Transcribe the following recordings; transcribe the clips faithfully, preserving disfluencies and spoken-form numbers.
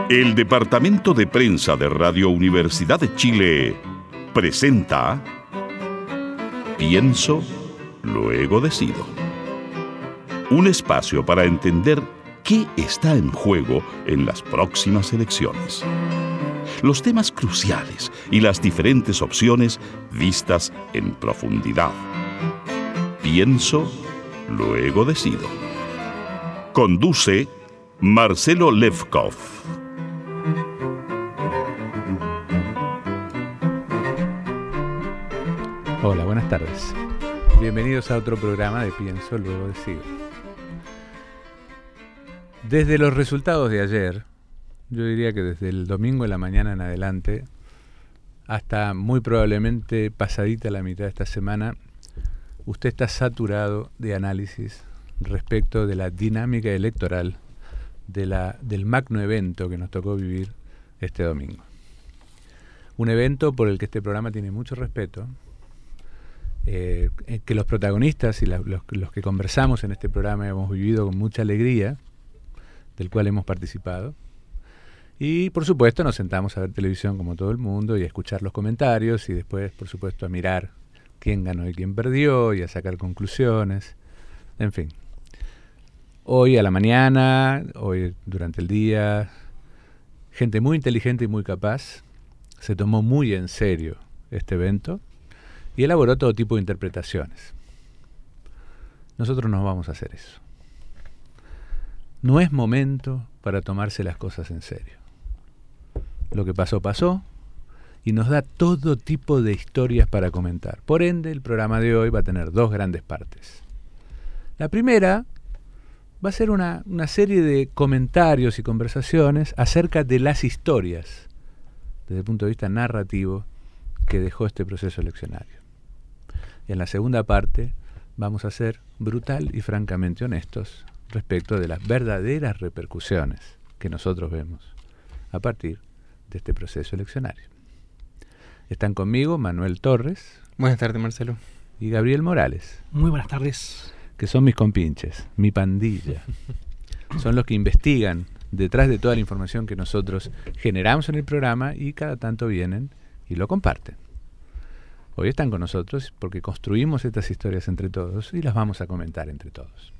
El Departamento de Prensa de Radio Universidad de Chile presenta Pienso, luego decido. Un espacio para entender qué está en juego en las próximas elecciones. Los temas cruciales y las diferentes opciones vistas en profundidad. Pienso, luego decido. Conduce Marcelo Levkov. Hola, buenas tardes. Bienvenidos a otro programa de Pienso, luego decido. Desde los resultados de ayer, yo diría que desde el domingo de la mañana en adelante, hasta muy probablemente pasadita la mitad de esta semana, usted está saturado de análisis respecto de la dinámica electoral de la, del magno evento que nos tocó vivir este domingo. Un evento por el que este programa tiene mucho respeto, eh, que los protagonistas y la, los, los que conversamos en este programa hemos vivido con mucha alegría, del cual hemos participado. Y por supuesto nos sentamos a ver televisión como todo el mundo y a escuchar los comentarios y después por supuesto a mirar quién ganó y quién perdió y a sacar conclusiones, en fin. Hoy a la mañana, hoy durante el día, gente muy inteligente y muy capaz se tomó muy en serio este evento y elaboró todo tipo de interpretaciones. Nosotros no vamos a hacer eso. No es momento para tomarse las cosas en serio. Lo que pasó, pasó, y nos da todo tipo de historias para comentar. Por ende, el programa de hoy va a tener dos grandes partes. La primera va a ser una, una serie de comentarios y conversaciones acerca de las historias, desde el punto de vista narrativo, que dejó este proceso eleccionario. Y en la segunda parte vamos a ser brutal y francamente honestos respecto de las verdaderas repercusiones que nosotros vemos a partir de este proceso eleccionario. Están conmigo Manuel Torres. Buenas tardes, Marcelo. Y Gabriel Morales. Muy buenas tardes. Que son mis compinches, mi pandilla. Son los que investigan detrás de toda la información que nosotros generamos en el programa y cada tanto vienen y lo comparten. Hoy están con nosotros porque construimos estas historias entre todos y las vamos a comentar entre todos.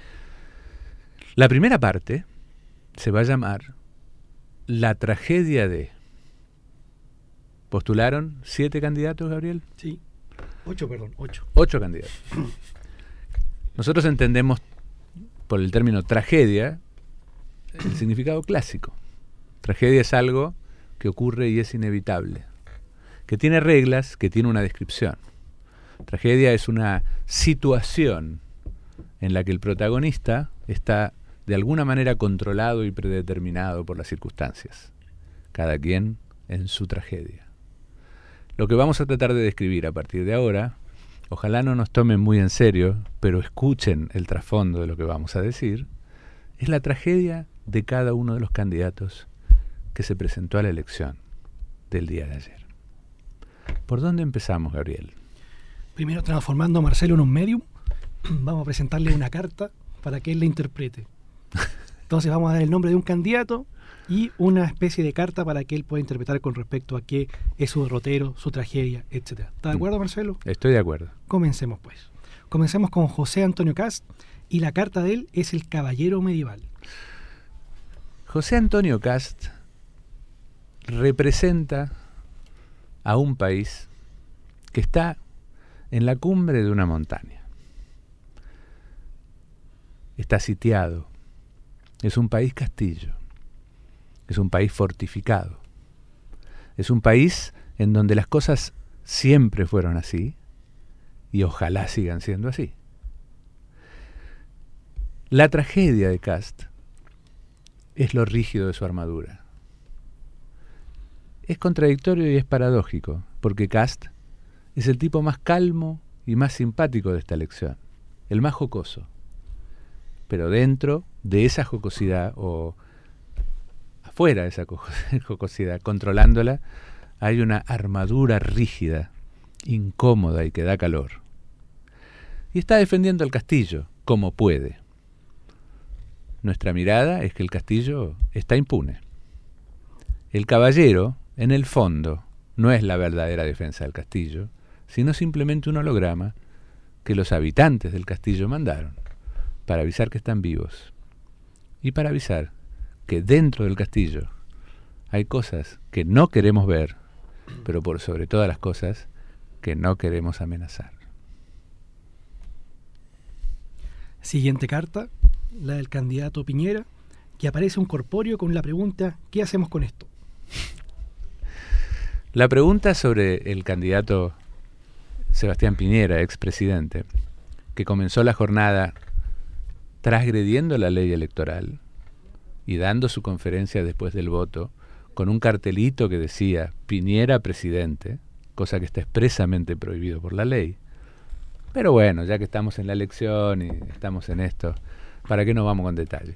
La primera parte se va a llamar La tragedia de... ¿Postularon siete candidatos, Gabriel? Sí, ocho, perdón, ocho. Ocho candidatos. Nosotros entendemos por el término tragedia el significado clásico. Tragedia es algo que ocurre y es inevitable, que tiene reglas, que tiene una descripción. Tragedia es una situación en la que el protagonista está de alguna manera controlado y predeterminado por las circunstancias. Cada quien en su tragedia. Lo que vamos a tratar de describir a partir de ahora, ojalá no nos tomen muy en serio, pero escuchen el trasfondo de lo que vamos a decir, es la tragedia de cada uno de los candidatos que se presentó a la elección del día de ayer. ¿Por dónde empezamos, Gabriel? Primero, transformando a Marcelo en un medium, vamos a presentarle una carta para que él la interprete. Entonces vamos a dar el nombre de un candidato y una especie de carta para que él pueda interpretar con respecto a qué es su derrotero, su tragedia, etcétera. ¿Está de acuerdo, Marcelo? Estoy de acuerdo. Comencemos, pues. Comencemos con José Antonio Kast y la carta de él es el Caballero Medieval. José Antonio Kast representa a un país que está en la cumbre de una montaña. Está sitiado. Es un país castillo. Es un país fortificado. Es un país en donde las cosas siempre fueron así y ojalá sigan siendo así. La tragedia de Kast es lo rígido de su armadura. Es contradictorio y es paradójico, porque Kast es el tipo más calmo y más simpático de esta elección, el más jocoso. Pero dentro de esa jocosidad, o afuera de esa jocosidad, controlándola, hay una armadura rígida, incómoda y que da calor. Y está defendiendo el castillo, como puede. Nuestra mirada es que el castillo está impune. El caballero, en el fondo, no es la verdadera defensa del castillo, sino simplemente un holograma que los habitantes del castillo mandaron para avisar que están vivos y para avisar que dentro del castillo hay cosas que no queremos ver, pero por sobre todas las cosas que no queremos amenazar. Siguiente carta, la del candidato Piñera, que aparece un corpóreo con la pregunta: ¿qué hacemos con esto? La pregunta sobre el candidato Sebastián Piñera, expresidente, que comenzó la jornada transgrediendo la ley electoral y dando su conferencia después del voto con un cartelito que decía Piñera presidente, cosa que está expresamente prohibido por la ley. Pero bueno, ya que estamos en la elección y estamos en esto, ¿para qué no vamos con detalle?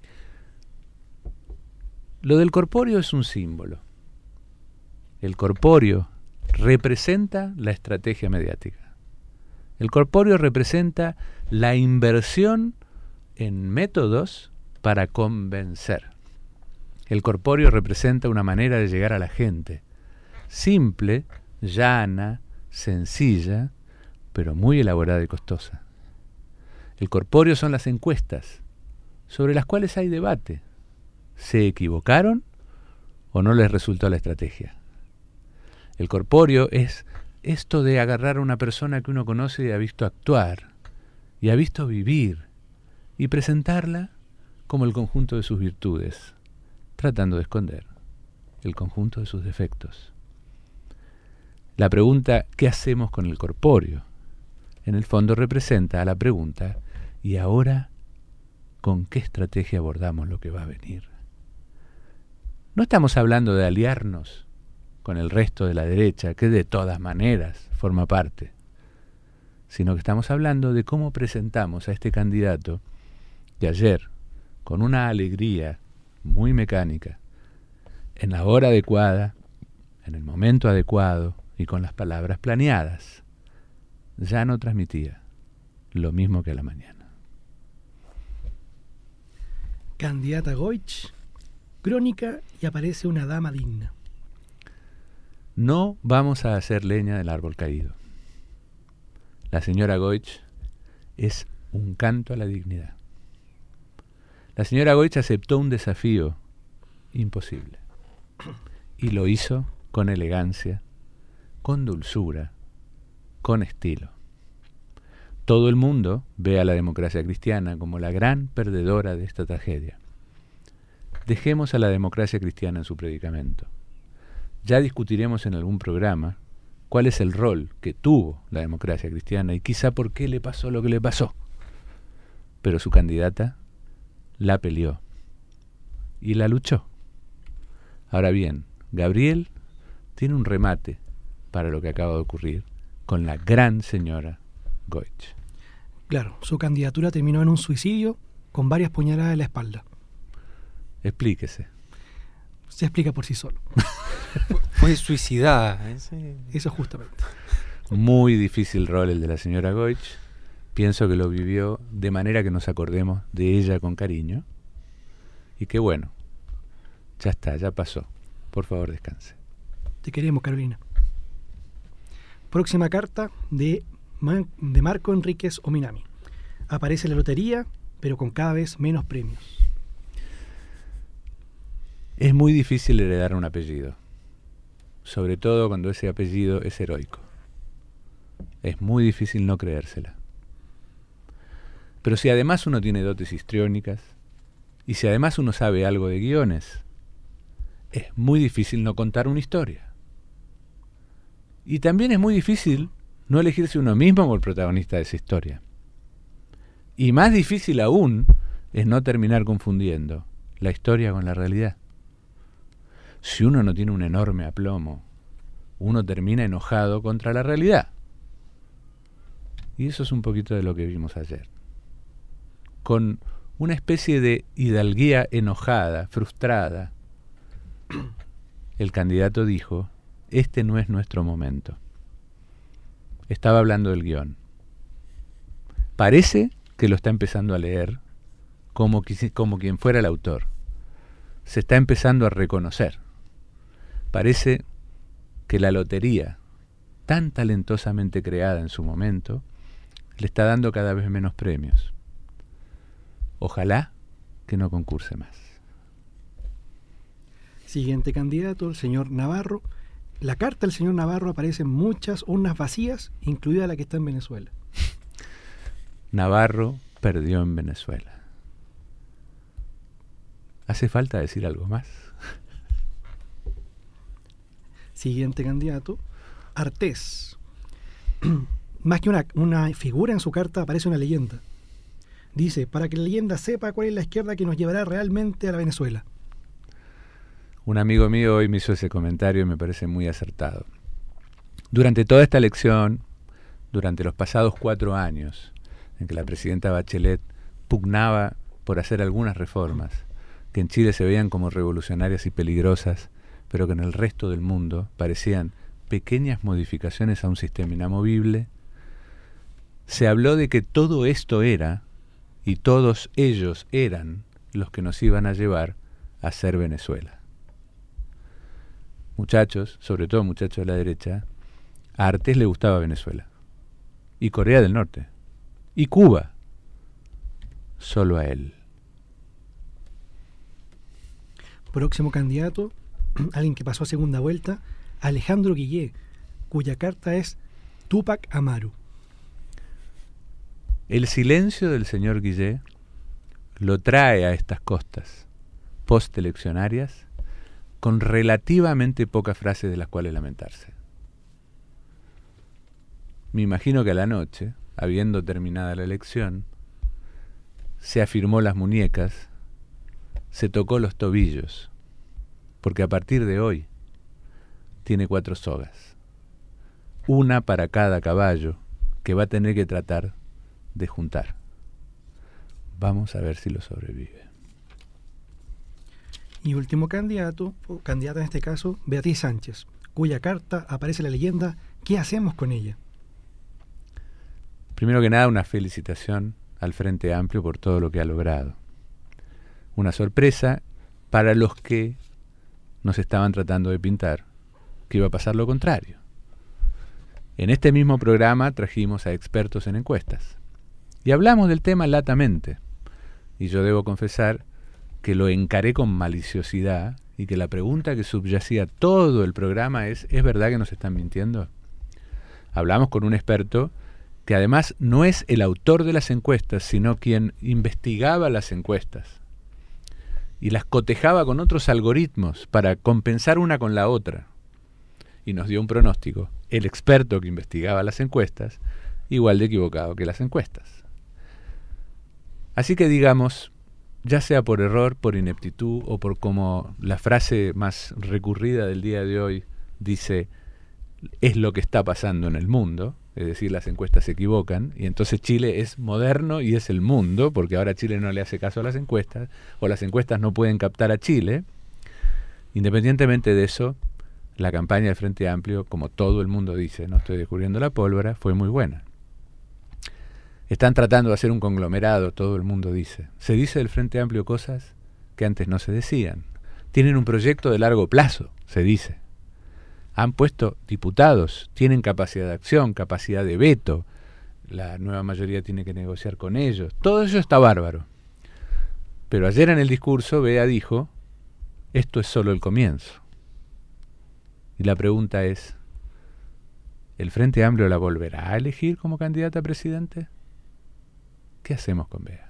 Lo del corpóreo es un símbolo. El corpóreo representa la estrategia mediática. El corpóreo representa la inversión en métodos para convencer. El corpóreo representa una manera de llegar a la gente, simple, llana, sencilla, pero muy elaborada y costosa. El corpóreo son las encuestas, sobre las cuales hay debate. ¿Se equivocaron o no les resultó la estrategia? El corpóreo es esto de agarrar a una persona que uno conoce y ha visto actuar, y ha visto vivir, y presentarla como el conjunto de sus virtudes, tratando de esconder el conjunto de sus defectos. La pregunta ¿qué hacemos con el corpóreo? En el fondo representa a la pregunta ¿y ahora con qué estrategia abordamos lo que va a venir? No estamos hablando de aliarnos con el resto de la derecha, que de todas maneras forma parte, sino que estamos hablando de cómo presentamos a este candidato que ayer, con una alegría muy mecánica, en la hora adecuada, en el momento adecuado y con las palabras planeadas, ya no transmitía lo mismo que a la mañana. Candidata Goich, crónica, y aparece una dama digna. No vamos a hacer leña del árbol caído. La señora Goich es un canto a la dignidad. La señora Goich aceptó un desafío imposible y lo hizo con elegancia, con dulzura, con estilo. Todo el mundo ve a la democracia cristiana como la gran perdedora de esta tragedia. Dejemos a la democracia cristiana en su predicamento. Ya discutiremos en algún programa cuál es el rol que tuvo la democracia cristiana y quizá por qué le pasó lo que le pasó. Pero su candidata la peleó y la luchó. Ahora bien, Gabriel tiene un remate para lo que acaba de ocurrir con la gran señora Goich. Claro, su candidatura terminó en un suicidio con varias puñaladas en la espalda. Explíquese. Se explica por sí solo. Fue suicidada. Ese... Eso justamente. Muy difícil rol el de la señora Goich. Pienso que lo vivió de manera que nos acordemos de ella con cariño. Y que bueno, ya está, ya pasó. Por favor, descanse. Te queremos, Carolina. Próxima carta de, Man- de Marco Enríquez Ominami. Aparece la lotería, pero con cada vez menos premios. Es muy difícil heredar un apellido, sobre todo cuando ese apellido es heroico. Es muy difícil no creérsela. Pero si además uno tiene dotes histriónicas, y si además uno sabe algo de guiones, es muy difícil no contar una historia. Y también es muy difícil no elegirse uno mismo como el protagonista de esa historia. Y más difícil aún es no terminar confundiendo la historia con la realidad. Si uno no tiene un enorme aplomo, uno termina enojado contra la realidad. Y eso es un poquito de lo que vimos ayer. Con una especie de hidalguía enojada, frustrada, el candidato dijo, este no es nuestro momento. Estaba hablando del guión. Parece que lo está empezando a leer como, como quien fuera el autor. Se está empezando a reconocer Parece que la lotería, tan talentosamente creada en su momento, le está dando cada vez menos premios. Ojalá que no concurse más. Siguiente candidato, el señor Navarro. La carta del señor Navarro aparece en muchas urnas vacías, incluida la que está en Venezuela. Navarro perdió en Venezuela. ¿Hace falta decir algo más? Siguiente candidato, Artés. Más que una, una figura en su carta, aparece una leyenda. Dice, para que la leyenda sepa cuál es la izquierda que nos llevará realmente a la Venezuela. Un amigo mío hoy me hizo ese comentario y me parece muy acertado. Durante toda esta elección, durante los pasados cuatro años, en que la presidenta Bachelet pugnaba por hacer algunas reformas, que en Chile se veían como revolucionarias y peligrosas, pero que en el resto del mundo parecían pequeñas modificaciones a un sistema inamovible, se habló de que todo esto era, y todos ellos eran, los que nos iban a llevar a ser Venezuela. Muchachos, sobre todo muchachos de la derecha, a Artés le gustaba Venezuela, y Corea del Norte, y Cuba, solo a él. Próximo candidato, alguien que pasó a segunda vuelta, Alejandro Guillé, cuya carta es Túpac Amaru. El silencio del señor Guillé lo trae a estas costas posteleccionarias con relativamente pocas frases de las cuales lamentarse. Me imagino que a la noche, habiendo terminada la elección, se afirmó las muñecas, se tocó los tobillos, porque a partir de hoy tiene cuatro sogas, una para cada caballo que va a tener que tratar de juntar. Vamos a ver si lo sobrevive. Y último candidato, o candidata en este caso, Beatriz Sánchez, cuya carta aparece la leyenda ¿qué hacemos con ella? Primero que nada, una felicitación al Frente Amplio por todo lo que ha logrado. Una sorpresa para los que nos estaban tratando de pintar que iba a pasar lo contrario. En este mismo programa trajimos a expertos en encuestas y hablamos del tema latamente, y yo debo confesar que lo encaré con maliciosidad y que la pregunta que subyacía todo el programa es ¿es verdad que nos están mintiendo? Hablamos con un experto que además no es el autor de las encuestas, sino quien investigaba las encuestas y las cotejaba con otros algoritmos para compensar una con la otra. Y nos dio un pronóstico, el experto que investigaba las encuestas, igual de equivocado que las encuestas. Así que digamos, ya sea por error, por ineptitud o por como la frase más recurrida del día de hoy dice, es lo que está pasando en el mundo, es decir, las encuestas se equivocan, y entonces Chile es moderno y es el mundo, porque ahora Chile no le hace caso a las encuestas, o las encuestas no pueden captar a Chile. Independientemente de eso, la campaña del Frente Amplio, como todo el mundo dice, no estoy descubriendo la pólvora, fue muy buena. Están tratando de hacer un conglomerado, todo el mundo dice. Se dice del Frente Amplio cosas que antes no se decían. Tienen un proyecto de largo plazo, se dice. Han puesto diputados, tienen capacidad de acción, capacidad de veto. La nueva mayoría tiene que negociar con ellos. Todo eso está bárbaro. Pero ayer en el discurso, Bea dijo, esto es solo el comienzo. Y la pregunta es, ¿el Frente Amplio la volverá a elegir como candidata a presidente? ¿Qué hacemos con Bea?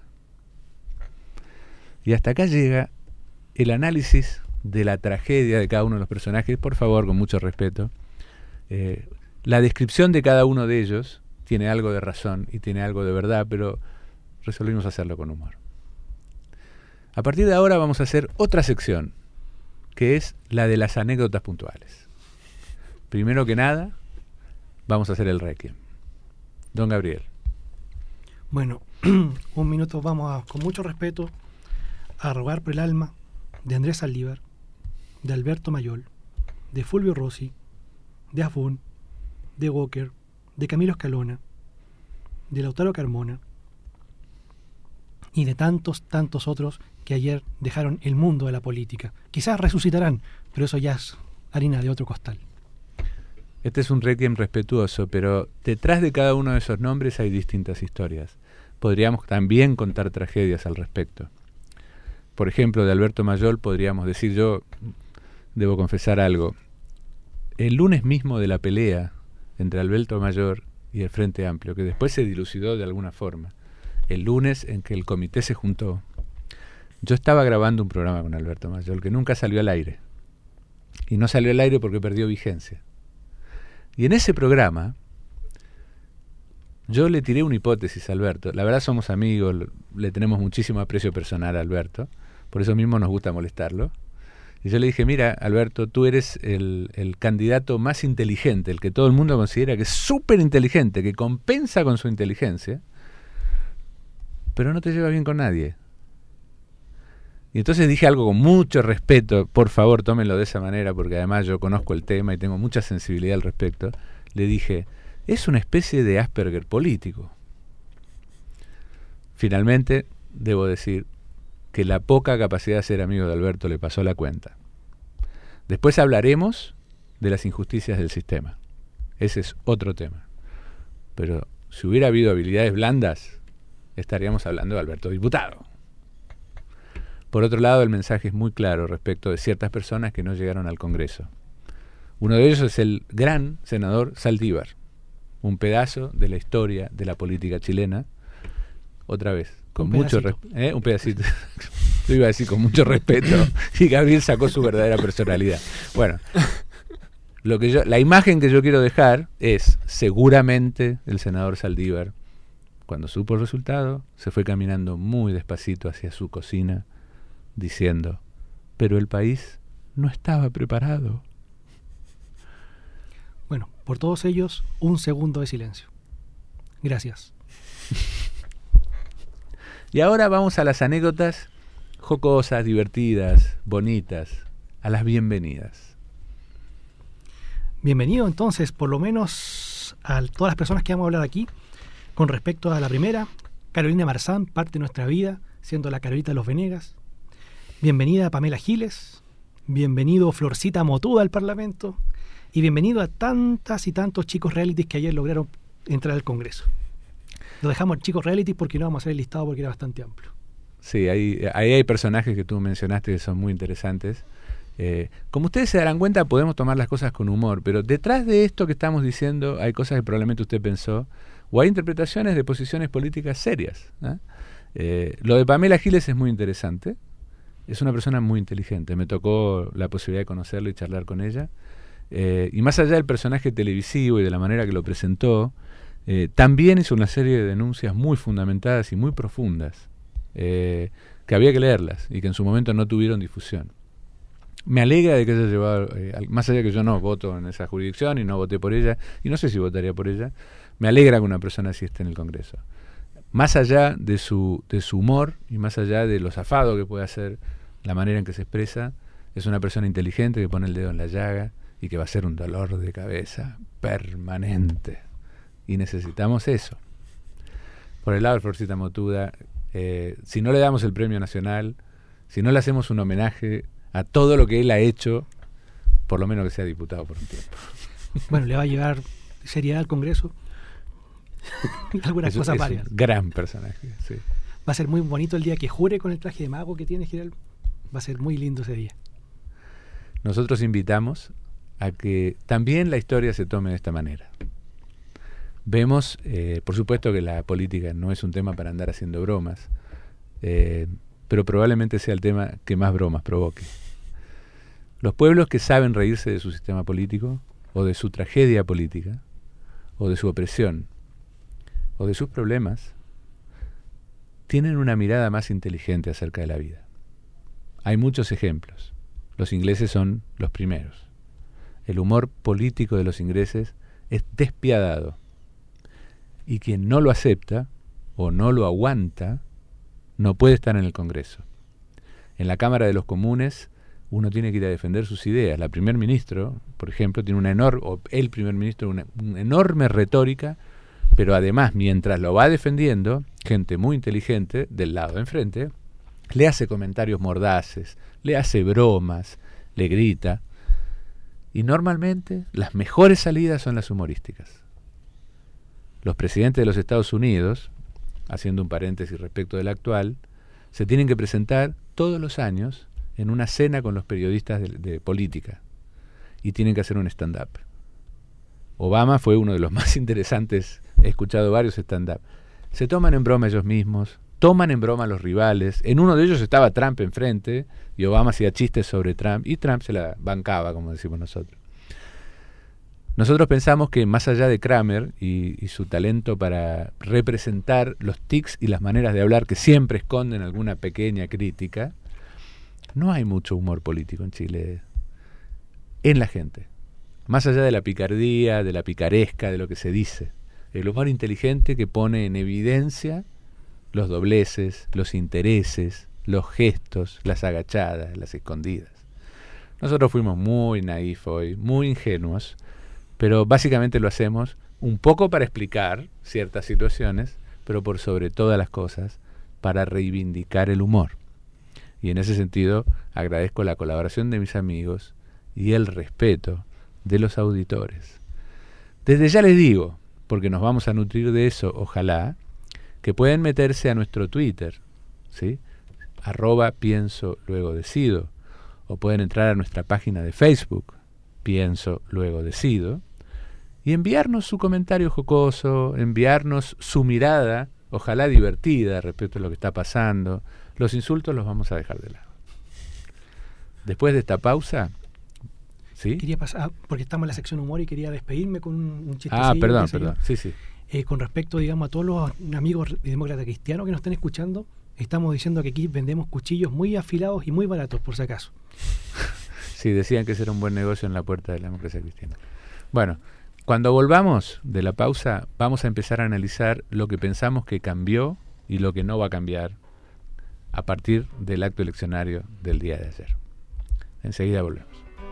Y hasta acá llega el análisis de la tragedia de cada uno de los personajes, por favor, con mucho respeto. Eh, la descripción de cada uno de ellos tiene algo de razón y tiene algo de verdad, pero resolvimos hacerlo con humor. A partir de ahora vamos a hacer otra sección, que es la de las anécdotas puntuales. Primero que nada, vamos a hacer el requiem. Don Gabriel. Bueno, un minuto vamos a, con mucho respeto, a rogar por el alma de Andrés Saldívar, de Alberto Mayol, de Fulvio Rossi, de Afún, de Walker, de Camilo Escalona, de Lautaro Carmona y de tantos, tantos otros que ayer dejaron el mundo de la política. Quizás resucitarán, pero eso ya es harina de otro costal. Este es un requiem respetuoso, pero detrás de cada uno de esos nombres hay distintas historias. Podríamos también contar tragedias al respecto. Por ejemplo, de Alberto Mayol podríamos decir, yo debo confesar algo. El lunes mismo de la pelea entre Alberto Mayol y el Frente Amplio, que después se dilucidó de alguna forma, el lunes en que el comité se juntó, yo estaba grabando un programa con Alberto Mayol que nunca salió al aire. Y no salió al aire porque perdió vigencia. Y en ese programa yo le tiré una hipótesis a Alberto. La verdad somos amigos, le tenemos muchísimo aprecio personal a Alberto, por eso mismo nos gusta molestarlo. Y yo le dije, mira, Alberto, tú eres el, el candidato más inteligente, el que todo el mundo considera que es súper inteligente, que compensa con su inteligencia, pero no te lleva bien con nadie. Y entonces dije algo con mucho respeto, por favor tómenlo de esa manera, porque además yo conozco el tema y tengo mucha sensibilidad al respecto. Le dije, es una especie de Asperger político. Finalmente, debo decir que la poca capacidad de ser amigo de Alberto le pasó la cuenta. Después hablaremos de las injusticias del sistema. Ese es otro tema. Pero si hubiera habido habilidades blandas, estaríamos hablando de Alberto diputado. Por otro lado, el mensaje es muy claro respecto de ciertas personas que no llegaron al Congreso. Uno de ellos es el gran senador Saldívar, un pedazo de la historia de la política chilena. Otra vez, con un mucho respeto. ¿eh? Un pedacito. Yo iba a decir con mucho respeto, y Gabriel sacó su verdadera personalidad. Bueno, lo que yo, la imagen que yo quiero dejar es, seguramente, el senador Saldívar, cuando supo el resultado, se fue caminando muy despacito hacia su cocina, diciendo, pero el país no estaba preparado. Bueno, por todos ellos, un segundo de silencio. Gracias. Y ahora vamos a las anécdotas jocosas, divertidas, bonitas, a las bienvenidas. Bienvenido entonces, por lo menos, a todas las personas que vamos a hablar aquí, con respecto a la primera, Carolina Marzán, parte de nuestra vida, siendo la Carolita de los Venegas. Bienvenida a Pamela Giles, bienvenido Florcita Motuda al Parlamento y bienvenido a tantas y tantos chicos realities que ayer lograron entrar al Congreso. Lo dejamos chicos realities porque no vamos a hacer el listado porque era bastante amplio. Sí, ahí, ahí hay personajes que tú mencionaste que son muy interesantes. Eh, como ustedes se darán cuenta, podemos tomar las cosas con humor, pero detrás de esto que estamos diciendo hay cosas que probablemente usted pensó, o hay interpretaciones de posiciones políticas serias. ¿eh? Eh, lo de Pamela Giles es muy interesante. Es una persona muy inteligente. Me tocó la posibilidad de conocerla y charlar con ella. Eh, y más allá del personaje televisivo y de la manera que lo presentó, eh, también hizo una serie de denuncias muy fundamentadas y muy profundas, eh, que había que leerlas y que en su momento no tuvieron difusión. Me alegra de que haya llevado, eh, más allá que yo no voto en esa jurisdicción y no voté por ella, y no sé si votaría por ella, me alegra que una persona así esté en el Congreso. Más allá de su, de su humor y más allá de lo zafado que puede hacer, la manera en que se expresa, es una persona inteligente que pone el dedo en la llaga y que va a ser un dolor de cabeza permanente. Y necesitamos eso. Por el lado de Florcita Motuda, eh, si no le damos el premio nacional, si no le hacemos un homenaje a todo lo que él ha hecho, por lo menos que sea diputado por un tiempo. Bueno, le va a llevar seriedad al Congreso. Algunas es, cosas es varias. Un gran personaje, sí. Va a ser muy bonito el día que jure con el traje de mago que tiene, Giral. Va a ser muy lindo ese día. Nosotros invitamos a que también la historia se tome de esta manera. Vemos, eh, por supuesto que la política no es un tema para andar haciendo bromas, eh, pero probablemente sea el tema que más bromas provoque. Los pueblos que saben reírse de su sistema político, o de su tragedia política, o de su opresión, o de sus problemas, tienen una mirada más inteligente acerca de la vida. Hay muchos ejemplos. Los ingleses son los primeros. El humor político de los ingleses es despiadado. Y quien no lo acepta o no lo aguanta, no puede estar en el Congreso. En la Cámara de los Comunes uno tiene que ir a defender sus ideas. La primer ministro, por ejemplo, tiene una enorme, o el primer ministro, una, una enorme retórica, pero además, mientras lo va defendiendo, gente muy inteligente del lado de enfrente le hace comentarios mordaces, le hace bromas, le grita. Y normalmente las mejores salidas son las humorísticas. Los presidentes de los Estados Unidos, haciendo un paréntesis respecto del actual, se tienen que presentar todos los años en una cena con los periodistas de, de política y tienen que hacer un stand-up. Obama fue uno de los más interesantes, he escuchado varios stand-up. Se toman en broma ellos mismos, toman en broma a los rivales. En uno de ellos estaba Trump enfrente y Obama hacía chistes sobre Trump y Trump se la bancaba, como decimos nosotros. Nosotros pensamos que más allá de Kramer y, y su talento para representar los tics y las maneras de hablar que siempre esconden alguna pequeña crítica, no hay mucho humor político en Chile en la gente. Más allá de la picardía, de la picaresca, de lo que se dice. El humor inteligente que pone en evidencia los dobleces, los intereses, los gestos, las agachadas, las escondidas. Nosotros fuimos muy naif hoy, muy ingenuos, pero básicamente lo hacemos un poco para explicar ciertas situaciones, pero por sobre todas las cosas, para reivindicar el humor. Y en ese sentido agradezco la colaboración de mis amigos y el respeto de los auditores. Desde ya les digo, porque nos vamos a nutrir de eso, ojalá, que pueden meterse a nuestro Twitter, ¿sí? arroba pienso luego decido, o pueden entrar a nuestra página de Facebook, pienso luego decido, y enviarnos su comentario jocoso, enviarnos su mirada, ojalá divertida respecto a lo que está pasando. Los insultos los vamos a dejar de lado. Después de esta pausa, ¿sí? Quería pasar, porque estamos en la sección humor y quería despedirme con un, un chistecillo. Ah, perdón, perdón, sí, sí. Eh, con respecto, digamos, a todos los amigos demócratas cristianos que nos estén escuchando, estamos diciendo que aquí vendemos cuchillos muy afilados y muy baratos, por si acaso. Sí, decían que ese era un buen negocio en la puerta de la democracia cristiana. Bueno, cuando volvamos de la pausa, vamos a empezar a analizar lo que pensamos que cambió y lo que no va a cambiar a partir del acto eleccionario del día de ayer. Enseguida volvemos.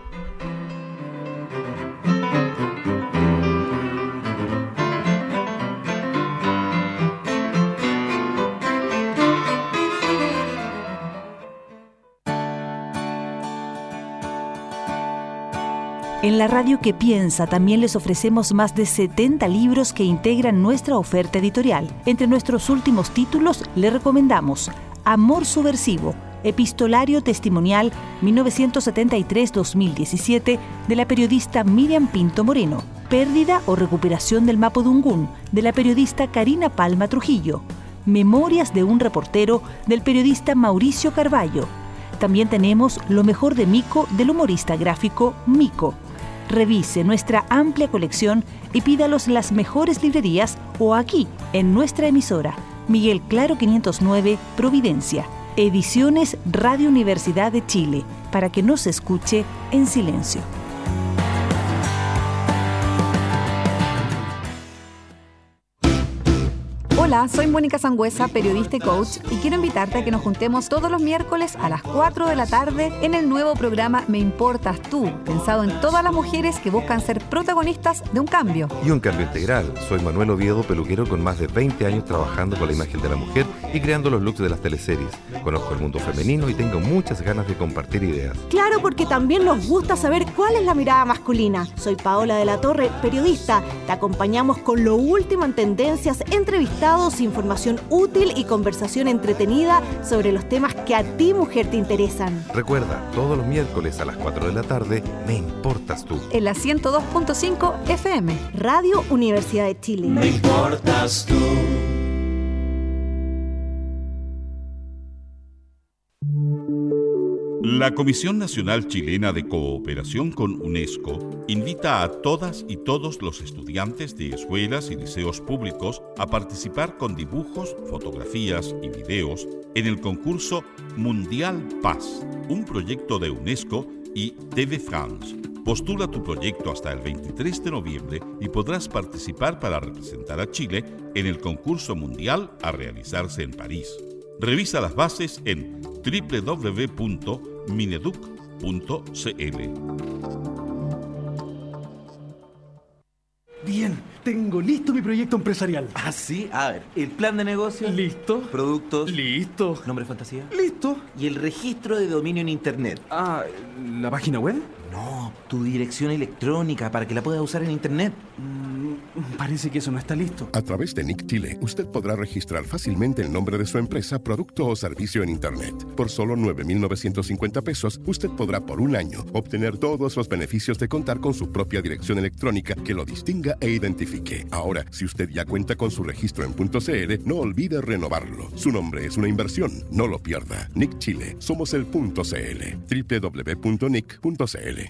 En la radio que piensa también les ofrecemos más de setenta libros que integran nuestra oferta editorial. Entre nuestros últimos títulos le recomendamos Amor Subversivo, Epistolario Testimonial mil novecientos setenta y tres a dos mil diecisiete de la periodista Miriam Pinto Moreno, Pérdida o Recuperación del Mapudungún de la periodista Karina Palma Trujillo, Memorias de un reportero del periodista Mauricio Carballo. También tenemos Lo mejor de Mico del humorista gráfico Mico. Revise nuestra amplia colección y pídalos en las mejores librerías o aquí, en nuestra emisora, Miguel Claro quinientos nueve, Providencia. Ediciones Radio Universidad de Chile, para que no se escuche en silencio. Hola, soy Mónica Sangüesa, periodista y coach, y quiero invitarte a que nos juntemos todos los miércoles a las cuatro de la tarde en el nuevo programa Me Importas Tú, pensado en todas las mujeres que buscan ser protagonistas de un cambio. Y un cambio integral. Soy Manuel Oviedo, peluquero con más de veinte años trabajando con la imagen de la mujer y creando los looks de las teleseries. Conozco el mundo femenino y tengo muchas ganas de compartir ideas. Claro, porque también nos gusta saber cuál es la mirada masculina. Soy Paola de la Torre, periodista. Te acompañamos con lo último en tendencias, entrevistados, información útil y conversación entretenida sobre los temas que a ti, mujer, te interesan. Recuerda, todos los miércoles a las cuatro de la tarde, Me Importas Tú. En la ciento dos punto cinco F M. Radio Universidad de Chile. Me importas tú. La Comisión Nacional Chilena de Cooperación con UNESCO invita a todas y todos los estudiantes de escuelas y liceos públicos a participar con dibujos, fotografías y videos en el concurso Mundial Paz, un proyecto de UNESCO y T V France. Postula tu proyecto hasta el veintitrés de noviembre y podrás participar para representar a Chile en el concurso mundial a realizarse en París. Revisa las bases en doble u doble u doble u punto mineduc punto c l. Bien, tengo listo mi proyecto empresarial. Ah, sí. A ver, el plan de negocio. Listo. Productos. Listo. Nombre fantasía. Listo. Y el registro de dominio en internet. Ah, ¿la página web? No, tu dirección electrónica para que la puedas usar en internet. Mm, parece que eso no está listo. A través de Nick Chile, usted podrá registrar fácilmente el nombre de su empresa, producto o servicio en internet. Por solo nueve mil novecientos cincuenta pesos, usted podrá por un año obtener todos los beneficios de contar con su propia dirección electrónica que lo distinga e identifique. Ahora, si usted ya cuenta con su registro en .cl, no olvide renovarlo. Su nombre es una inversión, no lo pierda. Nick Chile, somos el .cl. doble u doble u doble u punto nick punto c l.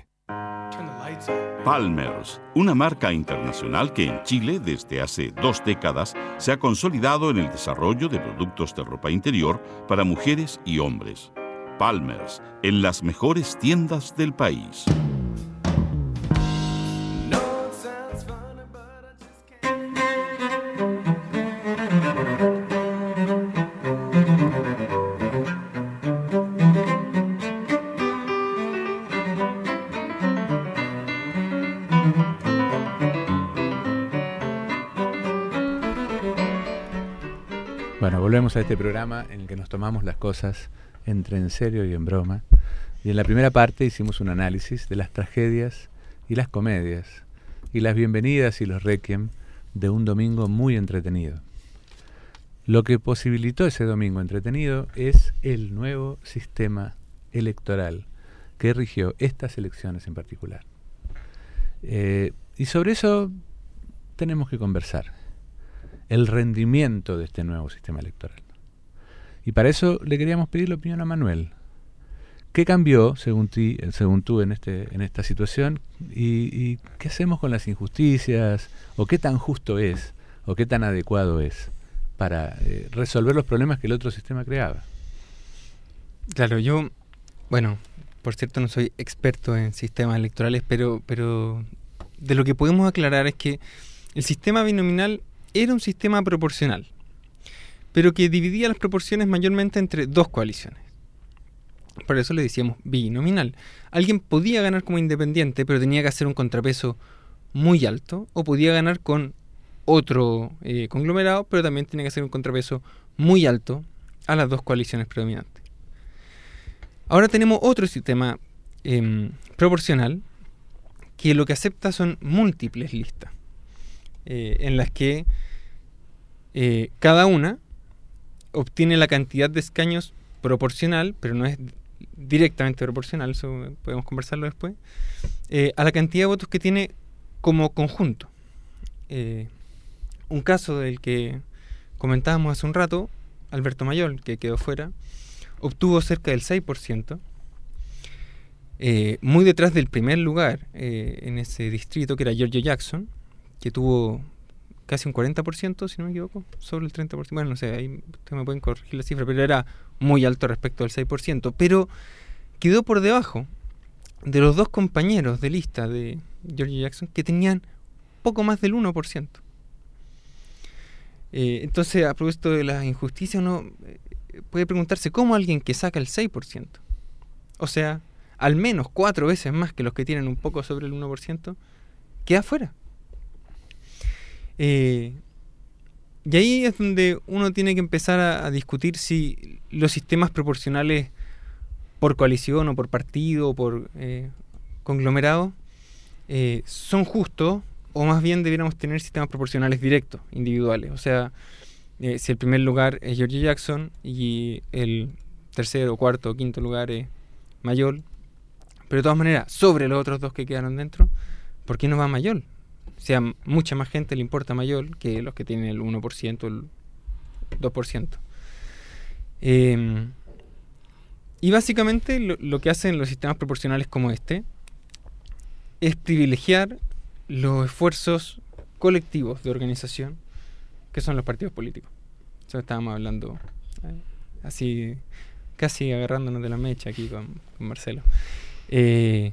Palmers, una marca internacional que en Chile desde hace dos décadas se ha consolidado en el desarrollo de productos de ropa interior para mujeres y hombres. Palmers, en las mejores tiendas del país. Bueno, volvemos a este programa en el que nos tomamos las cosas entre en serio y en broma. Y en la primera parte hicimos un análisis de las tragedias y las comedias y las bienvenidas y los requiem de un domingo muy entretenido. Lo que posibilitó ese domingo entretenido es el nuevo sistema electoral que rigió estas elecciones en particular. Eh, y sobre eso tenemos que conversar. El rendimiento de este nuevo sistema electoral. Y para eso le queríamos pedir la opinión a Manuel. ¿Qué cambió, según, ti, según tú, en, este, en esta situación? Y, ¿Y qué hacemos con las injusticias? ¿O qué tan justo es? ¿O qué tan adecuado es para eh, resolver los problemas que el otro sistema creaba? Claro, yo, bueno, por cierto no soy experto en sistemas electorales, pero, pero de lo que podemos aclarar es que el sistema binominal era un sistema proporcional, pero que dividía las proporciones mayormente entre dos coaliciones. Por eso le decíamos binominal. Alguien podía ganar como independiente, pero tenía que hacer un contrapeso muy alto, o podía ganar con otro eh, conglomerado, pero también tenía que hacer un contrapeso muy alto a las dos coaliciones predominantes. Ahora tenemos otro sistema eh, proporcional que lo que acepta son múltiples listas. Eh, en las que eh, cada una obtiene la cantidad de escaños proporcional, pero no es directamente proporcional, eso podemos conversarlo después, eh, a la cantidad de votos que tiene como conjunto. Eh, un caso del que comentábamos hace un rato, Alberto Mayol, que quedó fuera, obtuvo cerca del seis por ciento, eh, muy detrás del primer lugar eh, en ese distrito, que era Giorgio Jackson, que tuvo casi un cuarenta por ciento, si no me equivoco, sobre el treinta por ciento. Bueno, no sé, ahí ustedes me pueden corregir la cifra, pero era muy alto respecto al seis por ciento. Pero quedó por debajo de los dos compañeros de lista de Giorgio Jackson, que tenían poco más del uno por ciento. Eh, entonces, a propósito de las injusticias, uno eh, puede preguntarse cómo alguien que saca el seis por ciento, o sea, al menos cuatro veces más que los que tienen un poco sobre el uno por ciento, queda fuera. Eh, y ahí es donde uno tiene que empezar a, a discutir si los sistemas proporcionales por coalición o por partido o por eh, conglomerado eh, son justos, o más bien debiéramos tener sistemas proporcionales directos, individuales. O sea, eh, si el primer lugar es Giorgio Jackson y el tercero, cuarto o quinto lugar es Mayol, pero de todas maneras, sobre los otros dos que quedaron dentro, ¿por qué no va Mayol? O sea, mucha más gente le importa Mayol que los que tienen el uno por ciento, el dos por ciento. Eh, y básicamente lo, lo que hacen los sistemas proporcionales como este es privilegiar los esfuerzos colectivos de organización que son los partidos políticos. Eso estábamos hablando eh, así, casi agarrándonos de la mecha aquí con, con Marcelo. Eh,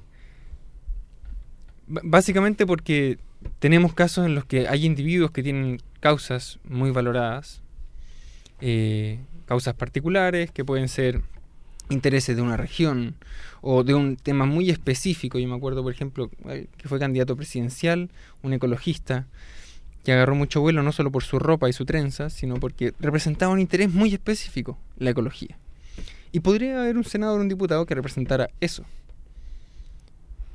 b- básicamente porque tenemos casos en los que hay individuos que tienen causas muy valoradas, eh, causas particulares que pueden ser intereses de una región o de un tema muy específico. Yo me acuerdo, por ejemplo, que fue candidato presidencial, un ecologista que agarró mucho vuelo no solo por su ropa y su trenza, sino porque representaba un interés muy específico, la ecología. Y podría haber un senador o un diputado que representara eso.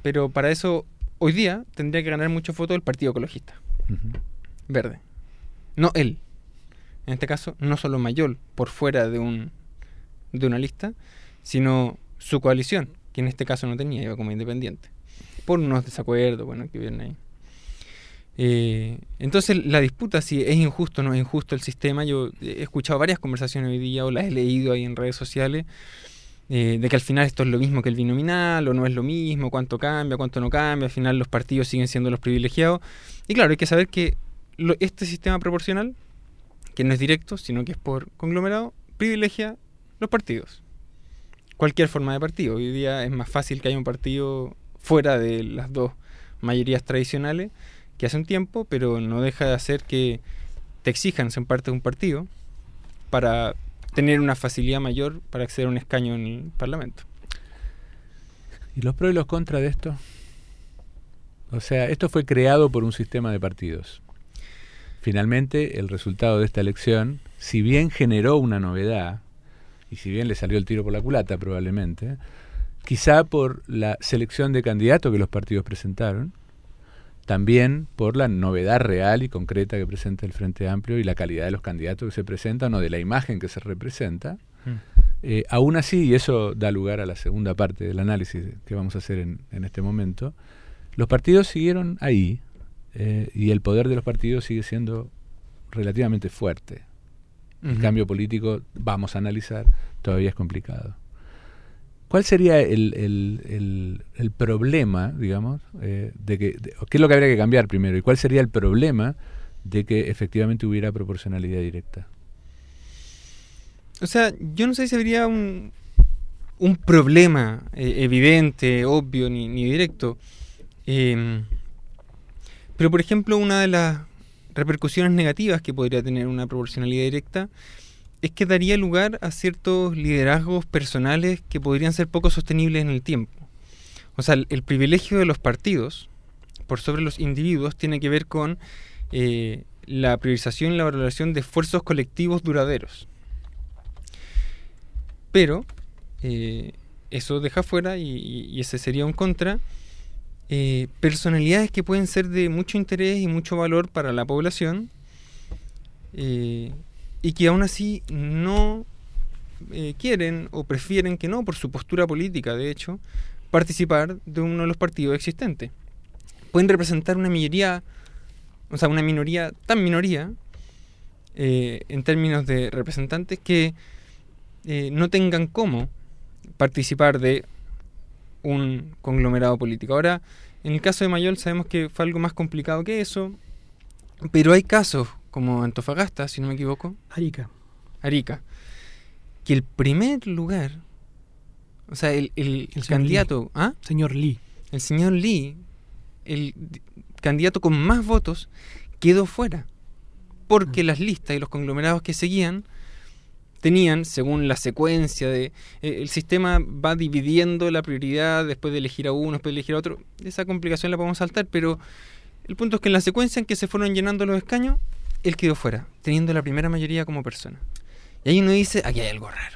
pero para eso hoy día tendría que ganar muchos votos el Partido Ecologista. Uh-huh. Verde. No él. En este caso, no solo Mayol, por fuera de un de una lista, sino su coalición, que en este caso no tenía, iba como independiente. Por unos desacuerdos, bueno, que vienen ahí. Eh, entonces, la disputa si es injusto o no es injusto el sistema, yo he escuchado varias conversaciones hoy día, o las he leído ahí en redes sociales, eh, de que al final esto es lo mismo que el binominal, o no es lo mismo, cuánto cambia, cuánto no cambia, al final los partidos siguen siendo los privilegiados. Y claro, hay que saber que lo, este sistema proporcional, que no es directo, sino que es por conglomerado, privilegia los partidos. Cualquier forma de partido. Hoy día es más fácil que haya un partido fuera de las dos mayorías tradicionales que hace un tiempo, pero no deja de hacer que te exijan ser parte de un partido para tener una facilidad mayor para acceder a un escaño en el Parlamento. ¿Y los pros y los contras de esto? O sea, esto fue creado por un sistema de partidos. Finalmente, el resultado de esta elección, si bien generó una novedad, y si bien le salió el tiro por la culata probablemente, quizá por la selección de candidatos que los partidos presentaron, también por la novedad real y concreta que presenta el Frente Amplio y la calidad de los candidatos que se presentan o de la imagen que se representa. Mm. Eh, aún así, y eso da lugar a la segunda parte del análisis que vamos a hacer en, en este momento, los partidos siguieron ahí eh, y el poder de los partidos sigue siendo relativamente fuerte. Uh-huh. El cambio político, vamos a analizar, todavía es complicado. ¿Cuál sería el, el, el, el problema, digamos, eh, de que, de, qué es lo que habría que cambiar primero? ¿Y cuál sería el problema de que efectivamente hubiera proporcionalidad directa? O sea, yo no sé si habría un, un problema eh, evidente, obvio, ni, ni directo. Eh, pero, por ejemplo, una de las repercusiones negativas que podría tener una proporcionalidad directa es que daría lugar a ciertos liderazgos personales que podrían ser poco sostenibles en el tiempo. O sea, el, el privilegio de los partidos por sobre los individuos tiene que ver con eh, la priorización y la valoración de esfuerzos colectivos duraderos. Pero eh, eso deja fuera, y, y ese sería un contra, eh, personalidades que pueden ser de mucho interés y mucho valor para la población, eh, y que aún así no eh, quieren o prefieren que no, por su postura política, de hecho, participar de uno de los partidos existentes. Pueden representar una minoría, o sea, una minoría tan minoría, eh, en términos de representantes, que eh, no tengan cómo participar de un conglomerado político. Ahora, en el caso de Mayol sabemos que fue algo más complicado que eso, pero hay casos como Antofagasta, si no me equivoco. Arica. Arica. Que el primer lugar, o sea, el, el, el candidato... Lee. ¿Ah? Señor Lee. El señor Lee, el candidato con más votos, quedó fuera. Porque ah. las listas y los conglomerados que seguían tenían, según la secuencia de... Eh, el sistema va dividiendo la prioridad después de elegir a uno, después de elegir a otro. Esa complicación la podemos saltar, pero el punto es que en la secuencia en que se fueron llenando los escaños, él quedó fuera, teniendo la primera mayoría como persona. Y ahí uno dice, aquí hay algo raro.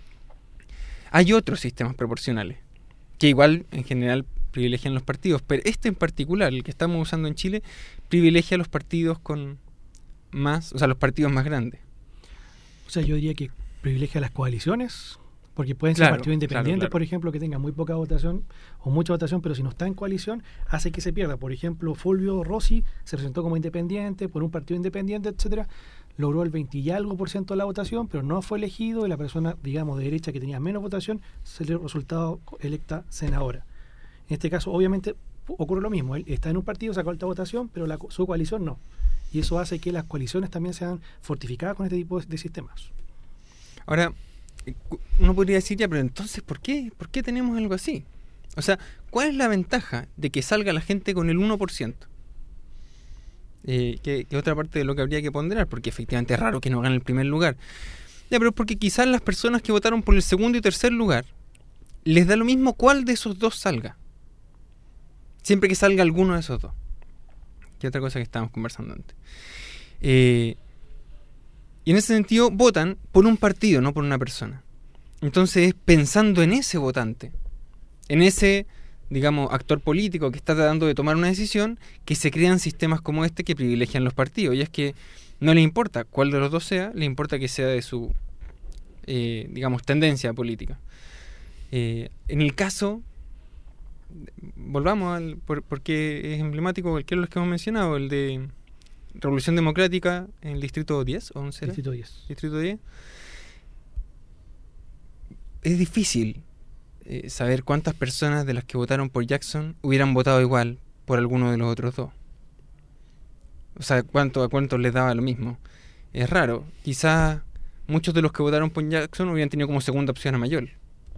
Hay otros sistemas proporcionales, que igual en general privilegian los partidos, pero este en particular, el que estamos usando en Chile, privilegia a los partidos con más, o sea, los partidos más grandes. O sea, yo diría que privilegia a las coaliciones, porque pueden ser claro, partidos independientes, claro, claro. por ejemplo, que tengan muy poca votación o mucha votación, pero si no está en coalición, hace que se pierda. Por ejemplo, Fulvio Rossi se presentó como independiente por un partido independiente, etcétera, logró el veinte y algo por ciento de la votación, pero no fue elegido, y la persona, digamos, de derecha que tenía menos votación, salió resultado electa senadora. En este caso, obviamente, ocurre lo mismo. Él está en un partido, sacó alta votación, pero la, su coalición no. Y eso hace que las coaliciones también sean fortificadas con este tipo de, de sistemas. Ahora, uno podría decir, ya, pero entonces, ¿por qué? ¿Por qué tenemos algo así? O sea, ¿cuál es la ventaja de que salga la gente con el uno por ciento? Eh, que, que otra parte de lo que habría que ponderar, porque efectivamente es raro que no gane el primer lugar. Ya, pero porque quizás las personas que votaron por el segundo y tercer lugar, les da lo mismo cuál de esos dos salga. Siempre que salga alguno de esos dos. Que otra cosa que estábamos conversando antes. Eh... Y en ese sentido votan por un partido, no por una persona. Entonces, pensando en ese votante, en ese digamos, actor político que está tratando de tomar una decisión, que se crean sistemas como este que privilegian los partidos. Y es que no le importa cuál de los dos sea, le importa que sea de su, eh, digamos, tendencia política. Eh, en el caso, volvamos al, por, porque es emblemático cualquiera de los que hemos mencionado, el de Revolución Democrática en el distrito diez o once. Distrito diez. Distrito diez. Es difícil eh, saber cuántas personas de las que votaron por Jackson hubieran votado igual por alguno de los otros dos. O sea, cuánto a cuántos les daba lo mismo. Es raro. Quizás muchos de los que votaron por Jackson hubieran tenido como segunda opción a Mayol.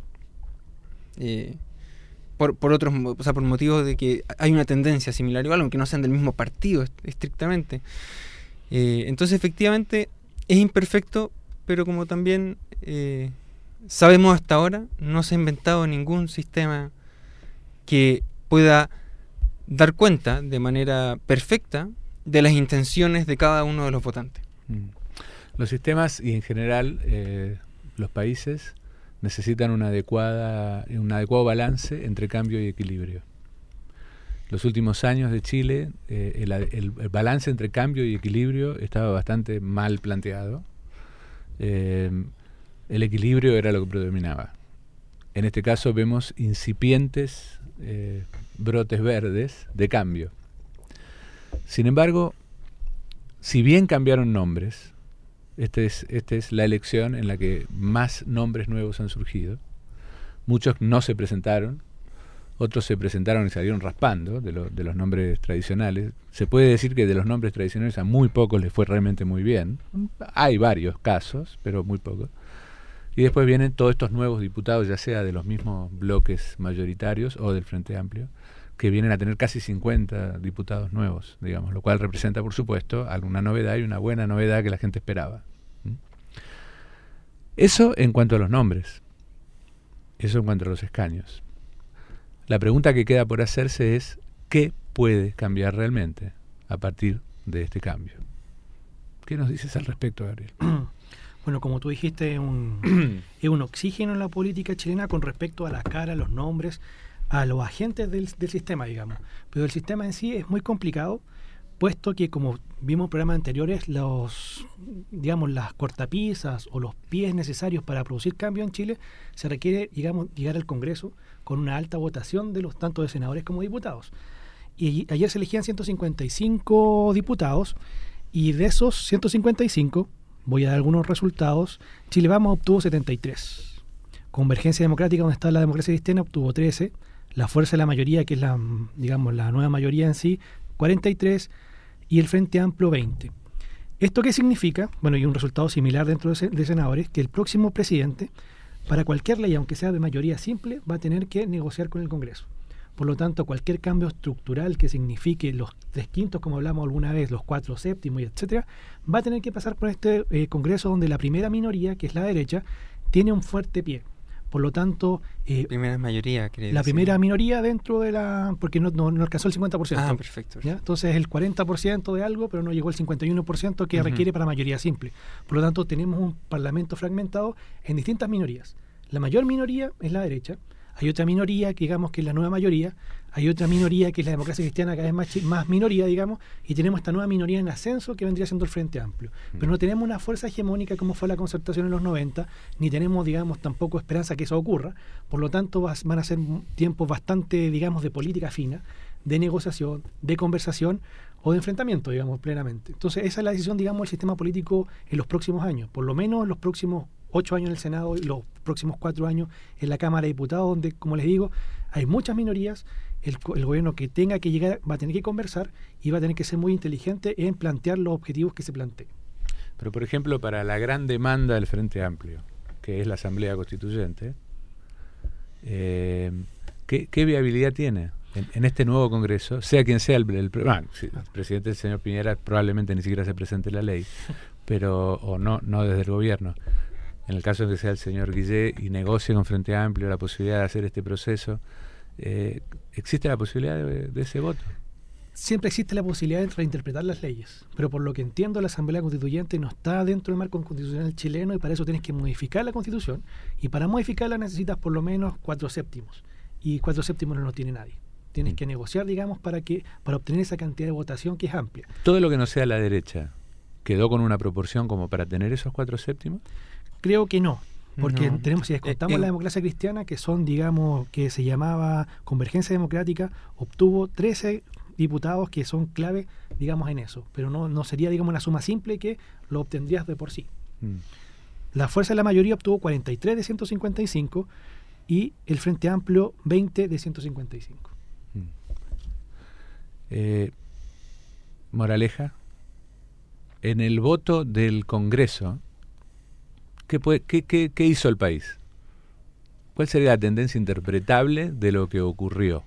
Eh, por, por otros, o sea, por motivos de que hay una tendencia similar igual, aunque no sean del mismo partido estrictamente. Eh, entonces, efectivamente, es imperfecto, pero como también eh, sabemos hasta ahora, no se ha inventado ningún sistema que pueda dar cuenta de manera perfecta de las intenciones de cada uno de los votantes. Mm. Los sistemas y en general eh, los países necesitan una adecuada, un adecuado balance entre cambio y equilibrio. Los últimos años de Chile, eh, el, el, el balance entre cambio y equilibrio estaba bastante mal planteado. Eh, el equilibrio era lo que predominaba. En este caso vemos incipientes eh, brotes verdes de cambio. Sin embargo, si bien cambiaron nombres, esta es, esta es la elección en la que más nombres nuevos han surgido. Muchos no se presentaron, otros se presentaron y salieron raspando de, lo, de los nombres tradicionales. Se puede decir que de los nombres tradicionales a muy pocos les fue realmente muy bien. Hay varios casos, pero muy pocos. Y después vienen todos estos nuevos diputados, ya sea de los mismos bloques mayoritarios o del Frente Amplio, que vienen a tener casi cincuenta diputados nuevos, digamos, lo cual representa, por supuesto, alguna novedad y una buena novedad que la gente esperaba. ¿Mm? Eso en cuanto a los nombres, eso en cuanto a los escaños. La pregunta que queda por hacerse es, ¿qué puede cambiar realmente a partir de este cambio? ¿Qué nos dices al respecto, Gabriel? Bueno, como tú dijiste, es un, es un oxígeno en la política chilena con respecto a las caras, los nombres, a los agentes del, del sistema, digamos. Pero el sistema en sí es muy complicado, puesto que, como vimos en programas anteriores, los, digamos, las cortapisas o los pies necesarios para producir cambio en Chile, se requiere, digamos, llegar al Congreso con una alta votación de los tanto de senadores como diputados. Y ayer se elegían ciento cincuenta y cinco diputados, y de esos ciento cincuenta y cinco, voy a dar algunos resultados, Chile Vamos obtuvo setenta y tres. Convergencia Democrática, donde está la democracia cristiana, obtuvo trece. La Fuerza de la Mayoría, que es la, digamos, la nueva mayoría en sí, cuarenta y tres, y el Frente Amplio, veinte. ¿Esto qué significa? Bueno, y un resultado similar dentro de, de senadores, que el próximo presidente, para cualquier ley, aunque sea de mayoría simple, va a tener que negociar con el Congreso. Por lo tanto, cualquier cambio estructural que signifique los tres quintos, como hablamos alguna vez, los cuatro séptimos, etcétera, va a tener que pasar por este eh, Congreso donde la primera minoría, que es la derecha, tiene un fuerte pie. Por lo tanto... Eh, primera mayoría, ¿querés La decir? primera minoría dentro de la... porque no, no, no alcanzó el cincuenta por ciento. Ah, perfecto. ¿Ya? Entonces el cuarenta por ciento de algo, pero no llegó al cincuenta y uno por ciento que uh-huh. requiere para mayoría simple. Por lo tanto, tenemos un parlamento fragmentado en distintas minorías. La mayor minoría es la derecha. Hay otra minoría que digamos que es la nueva mayoría. Hay otra minoría que es la democracia cristiana, cada vez más, más minoría, digamos. Y tenemos esta nueva minoría en ascenso que vendría siendo el Frente Amplio. Uh-huh. Pero no tenemos una fuerza hegemónica como fue la concertación en los noventa, ni tenemos, digamos, tampoco esperanza que eso ocurra. Por lo tanto, vas, van a ser tiempos bastante, digamos, de política fina, de negociación, de conversación o de enfrentamiento, digamos, plenamente. Entonces, esa es la decisión, digamos, del sistema político en los próximos años. Por lo menos en los próximos ocho años en el Senado y los próximos cuatro años en la Cámara de Diputados, donde, como les digo, hay muchas minorías. El, el gobierno que tenga que llegar va a tener que conversar y va a tener que ser muy inteligente en plantear los objetivos que se planteen. Pero, por ejemplo, para la gran demanda del Frente Amplio, que es la Asamblea Constituyente, eh, ¿qué, ¿qué viabilidad tiene en, en este nuevo Congreso? Sea quien sea el, el, bueno, si el presidente, el señor Piñera, probablemente ni siquiera se presente la ley, pero o no, no desde el gobierno. En el caso de que sea el señor Guillé y negocie con Frente Amplio la posibilidad de hacer este proceso, eh, ¿existe la posibilidad de, de ese voto? Siempre existe la posibilidad de reinterpretar las leyes, pero por lo que entiendo la Asamblea Constituyente no está dentro del marco constitucional chileno y para eso tienes que modificar la Constitución, y para modificarla necesitas por lo menos cuatro séptimos. y cuatro séptimos no lo tiene nadie. Tienes Mm. que negociar, digamos, para que para obtener esa cantidad de votación que es amplia. Todo lo que no sea la derecha, ¿quedó con una proporción como para tener esos cuatro séptimos? Creo que no, porque No. tenemos, si descontamos Eh, eh. la democracia cristiana, que son, digamos, que se llamaba Convergencia Democrática, obtuvo trece diputados que son clave, digamos, en eso. Pero no, no sería, digamos, una suma simple que lo obtendrías de por sí. Mm. La Fuerza de la Mayoría obtuvo cuarenta y tres de ciento cincuenta y cinco y el Frente Amplio veinte de ciento cincuenta y cinco. Mm. Eh, moraleja, en el voto del Congreso, ¿qué, puede, qué, qué, qué hizo el país? ¿Cuál sería la tendencia interpretable de lo que ocurrió?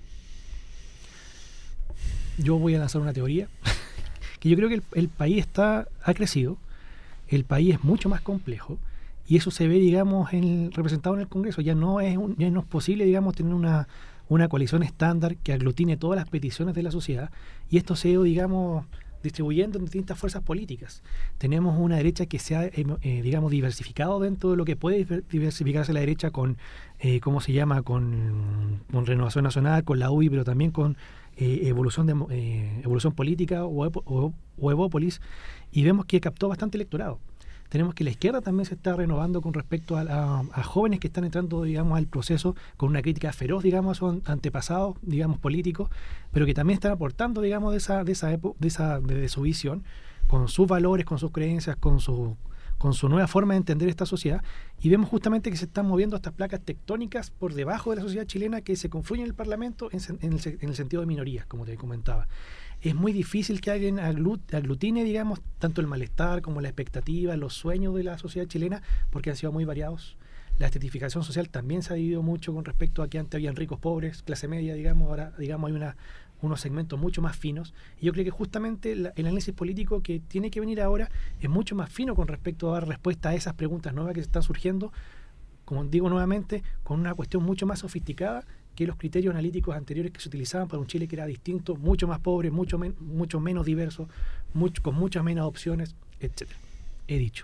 Yo voy a lanzar una teoría, que yo creo que el, el país está ha crecido, el país es mucho más complejo, y eso se ve, digamos, en el, representado en el Congreso. Ya no es un, ya no es posible, digamos, tener una, una coalición estándar que aglutine todas las peticiones de la sociedad, y esto se ha ido, digamos, distribuyendo en distintas fuerzas políticas. Tenemos una derecha que se ha, eh, eh, digamos, diversificado dentro de lo que puede diversificarse la derecha con, eh, ¿cómo se llama?, con, con Renovación Nacional, con la U I, pero también con eh, evolución, de, eh, evolución política o, o, o Evópolis, y vemos que captó bastante electorado. Tenemos que la izquierda también se está renovando con respecto a, a, a jóvenes que están entrando, digamos, al proceso con una crítica feroz, digamos, a sus antepasados, digamos, políticos, pero que también están aportando, digamos, de esa, de esa época, de esa, de, de su visión, con sus valores, con sus creencias, con su, con su nueva forma de entender esta sociedad, y vemos justamente que se están moviendo estas placas tectónicas por debajo de la sociedad chilena que se confluyen en el Parlamento en, en, el, en el sentido de minorías, como te comentaba. Es muy difícil que alguien aglut, aglutine, digamos, tanto el malestar como la expectativa, los sueños de la sociedad chilena, porque han sido muy variados. La estratificación social también se ha dividido mucho con respecto a que antes habían ricos, pobres, clase media, digamos, ahora, digamos, hay una, unos segmentos mucho más finos. Y yo creo que justamente la, el análisis político que tiene que venir ahora es mucho más fino con respecto a dar respuesta a esas preguntas nuevas que se están surgiendo, como digo nuevamente, con una cuestión mucho más sofisticada que los criterios analíticos anteriores que se utilizaban para un Chile que era distinto, mucho más pobre, mucho, men mucho menos diverso, mucho, con muchas menos opciones, etcétera. He dicho.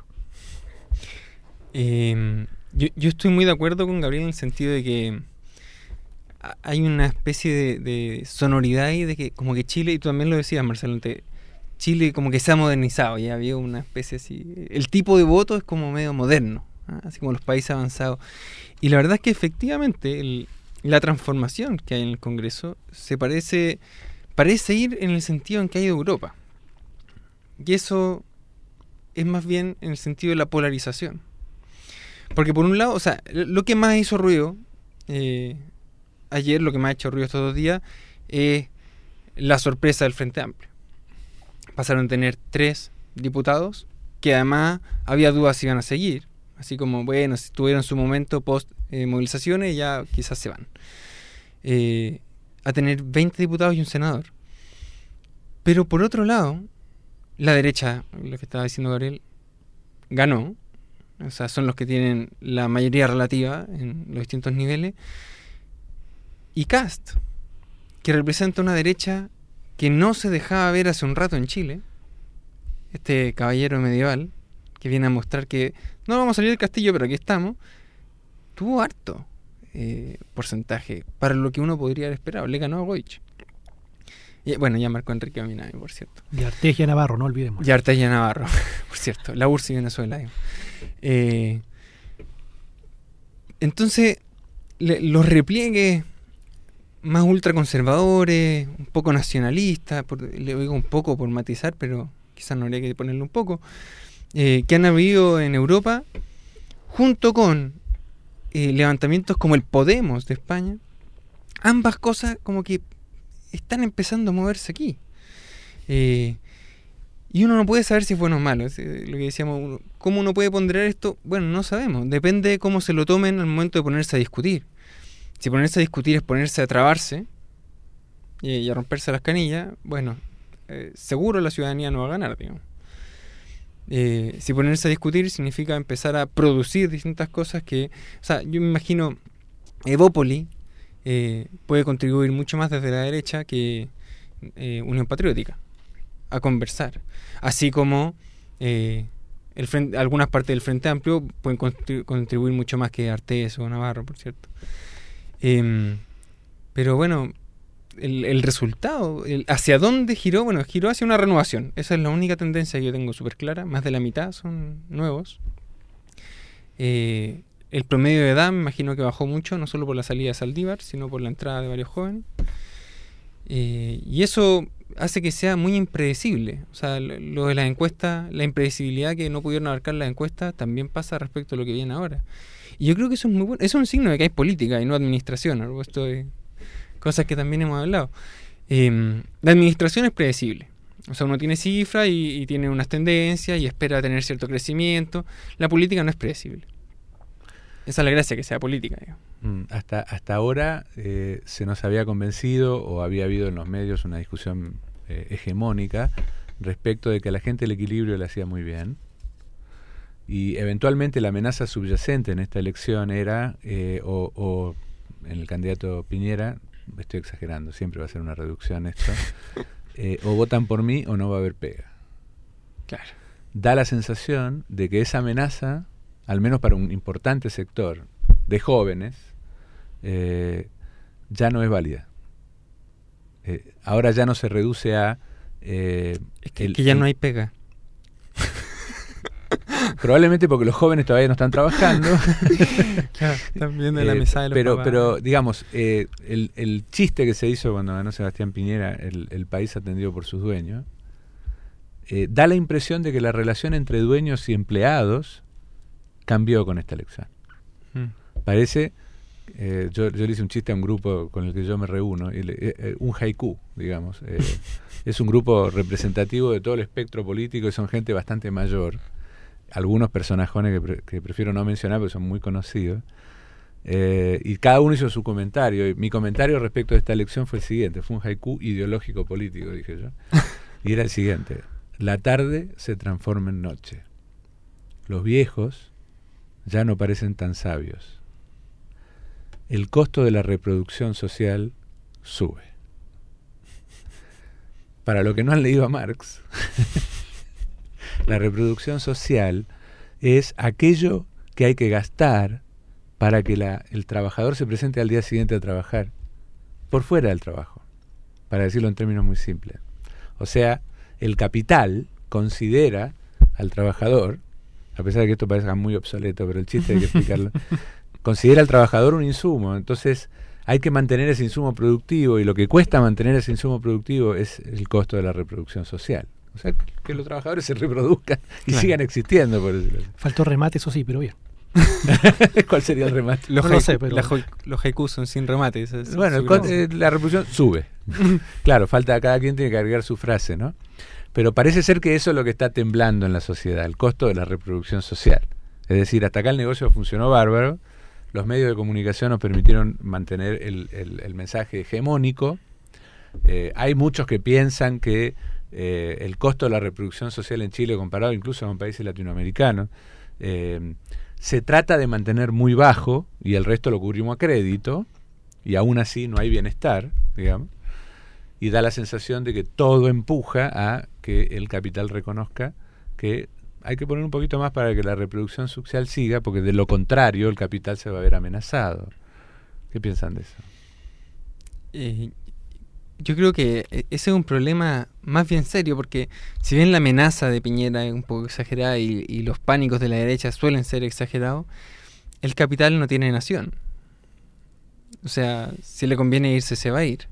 Eh, yo, yo estoy muy de acuerdo con Gabriel en el sentido de que hay una especie de, de sonoridad y de que como que Chile, y tú también lo decías, Marcelo, te, Chile como que se ha modernizado, ya había una especie así, el tipo de voto es como medio moderno, ¿eh? Así como los países avanzados. Y la verdad es que efectivamente el la transformación que hay en el Congreso se parece parece ir en el sentido en que ha ido Europa. Y eso es más bien en el sentido de la polarización. Porque por un lado, o sea, lo que más hizo ruido eh, ayer, lo que más ha hecho ruido estos dos días, es la sorpresa del Frente Amplio. Pasaron a tener tres diputados, que además había dudas si iban a seguir. Así como, bueno, si tuvieron su momento post eh, movilizaciones, ya quizás se van. Eh, a tener veinte diputados y un senador. Pero por otro lado, la derecha, lo que estaba diciendo Gabriel, ganó. O sea, son los que tienen la mayoría relativa en los distintos niveles. Y Kast, que representa una derecha que no se dejaba ver hace un rato en Chile. Este caballero medieval, que viene a mostrar que no vamos a salir del castillo, pero aquí estamos, tuvo harto eh, porcentaje para lo que uno podría haber esperado. Le ganó a Boric. Y, bueno, ya marcó Enrique Minami, por cierto. Y Artegia Navarro, no olvidemos. Y Artegia Navarro, por cierto. La U R S S y Venezuela. Eh, entonces, le, los repliegues más ultraconservadores, un poco nacionalistas, por, le digo un poco por matizar, pero quizás no habría que ponerle un poco, eh, que han habido en Europa, junto con eh, levantamientos como el Podemos de España, ambas cosas como que están empezando a moverse aquí. Eh, y uno no puede saber si es bueno o malo. Es, eh, lo que decíamos, uno, ¿cómo uno puede ponderar esto? Bueno, no sabemos. Depende de cómo se lo tomen al momento de ponerse a discutir. Si ponerse a discutir es ponerse a trabarse y, y a romperse las canillas, bueno, eh, seguro la ciudadanía no va a ganar, digamos. Eh, si ponerse a discutir significa empezar a producir distintas cosas que... O sea, yo me imagino Evópoli eh, puede contribuir mucho más desde la derecha que eh, Unión Patriótica a conversar. Así como eh, el frente, algunas partes del Frente Amplio pueden contribu- contribuir mucho más que Artés o Navarro, por cierto. Eh, Pero bueno, el, el resultado, el, ¿hacia dónde giró? Bueno, giró hacia una renovación. Esa es la única tendencia que yo tengo súper clara. Más de la mitad son nuevos. Eh, el promedio de edad me imagino que bajó mucho, no solo por la salida de Saldívar, sino por la entrada de varios jóvenes. Eh, y eso hace que sea muy impredecible. O sea, lo, lo de las encuestas, la impredecibilidad que no pudieron abarcar las encuestas, también pasa respecto a lo que viene ahora. Y yo creo que eso es muy bueno. Eso es un signo de que hay política y no administración, ¿no? Esto de cosas que también hemos hablado. Eh, la administración es predecible. O sea, uno tiene cifras y, y tiene unas tendencias y espera tener cierto crecimiento. La política no es predecible. Esa es la gracia, que sea política, digamos. Mm, hasta, hasta ahora eh, se nos había convencido, o había habido en los medios una discusión eh, hegemónica respecto de que a la gente el equilibrio le hacía muy bien. Y eventualmente la amenaza subyacente en esta elección era, eh, o, o en el candidato Piñera, estoy exagerando, siempre va a ser una reducción esto, eh, o votan por mí o no va a haber pega. Claro. Da la sensación de que esa amenaza, al menos para un importante sector de jóvenes, eh, ya no es válida. Eh, ahora ya no se reduce a... Eh, es que, el, que ya el, no hay pega. Probablemente porque los jóvenes todavía no están trabajando. Claro, están viendo la eh, mesa de los pero, papás. pero digamos, eh, el, el chiste que se hizo cuando ganó Sebastián Piñera, el, el país atendido por sus dueños, eh, da la impresión de que la relación entre dueños y empleados cambió con esta elección. Mm. Parece, eh, yo, yo le hice un chiste a un grupo con el que yo me reúno, y le, eh, un haiku, digamos. Eh, es un grupo representativo de todo el espectro político y son gente bastante mayor. Algunos personajones que, pre, que prefiero no mencionar porque son muy conocidos. Eh, y cada uno hizo su comentario. Y mi comentario respecto a esta elección fue el siguiente. Fue un haiku ideológico político, dije yo. Y era el siguiente. La tarde se transforma en noche. Los viejos ya no parecen tan sabios. El costo de la reproducción social sube. Para los que no han leído a Marx, la reproducción social es aquello que hay que gastar para que la, el trabajador se presente al día siguiente a trabajar por fuera del trabajo, para decirlo en términos muy simples. O sea, el capital considera al trabajador, a pesar de que esto parezca muy obsoleto, pero el chiste hay que explicarlo, considera al trabajador un insumo. Entonces hay que mantener ese insumo productivo, y lo que cuesta mantener ese insumo productivo es el costo de la reproducción social. O sea, que los trabajadores se reproduzcan y claro, sigan existiendo, por decirlo así. Faltó remate, eso sí, pero bien. ¿Cuál sería el remate? Los, no haiku, lo sé, pero... la, los haikus son sin remate. Es, es, bueno, el, eh, la reproducción sube. Claro, falta, cada quien tiene que agregar su frase, ¿no? Pero parece ser que eso es lo que está temblando en la sociedad, el costo de la reproducción social. Es decir, hasta acá el negocio funcionó bárbaro, los medios de comunicación nos permitieron mantener el, el, el mensaje hegemónico. Eh, hay muchos que piensan que eh, el costo de la reproducción social en Chile, comparado incluso con países latinoamericanos, eh, se trata de mantener muy bajo, y el resto lo cubrimos a crédito, y aún así no hay bienestar, digamos, y da la sensación de que todo empuja a que el capital reconozca que hay que poner un poquito más para que la reproducción social siga, porque de lo contrario el capital se va a ver amenazado. ¿Qué piensan de eso? Eh, yo creo que ese es un problema más bien serio, porque si bien la amenaza de Piñera es un poco exagerada y, y los pánicos de la derecha suelen ser exagerados, el capital no tiene nación. O sea, si le conviene irse, se va a ir.